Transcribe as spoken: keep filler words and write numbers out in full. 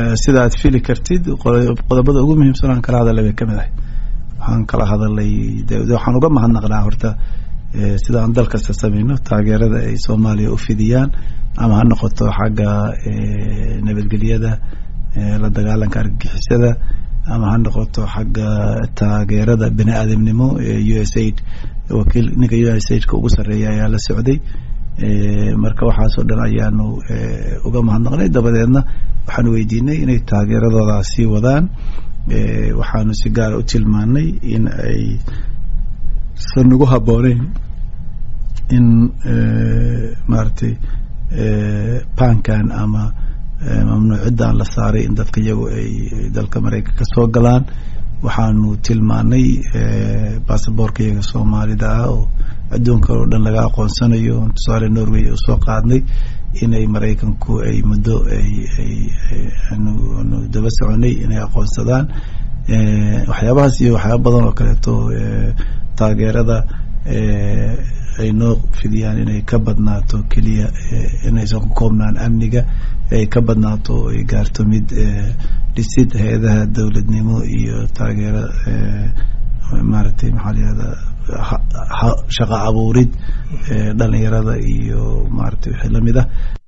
sidaad fili kartid qodobada ugu muhiimsan aan kala hadalay kamid ah waxaan kala hadalay waxaan uga mahadnaqnaa horta sida aan dalka sameeyno taageerada ay Soomaaliya u fidiyaan ama ha noqoto xagga nabadgelyada la dagaalanka argagixisada ama ha noqoto xagga taageerada bini'aadamnimo U S A I D wakiil ninka U S A I D ka ugu sareeya ayaa la socday marka waxa soo dhan ayaanu uga mahadnaqnay dabadeedna waxaan weydiinay inay taageeradooda sii wadaan waxaanu si gaar ah u tilmaanay in ay sanugu habooneen in maartay pankan ama mamnuucida la saaray in dadka iyagu ay dalka Mareykanka ka soo galaan waxaanu tilmaanay baasaboorka iyaga Soomaalida ah oo adduunka oo dhan laga aqoonsanayo tusaale Norway oo soo qaadnay inay Mareykanku ay muddo ay ay aanu daba soconay inay aqoonsadaan waxyaabahaas iyo waxyaabo badan oo kale to taageerada ay noo fidiyaan inay ka badnaato kaliya inay soo koobnaan amniga ay ka badnaato ay gaarto mid dhisid hay'adaha dawladnimo iyo taageero maartay maxaliyada shaqo abuurid dhalinyarada iyo maartay wixii lamid ah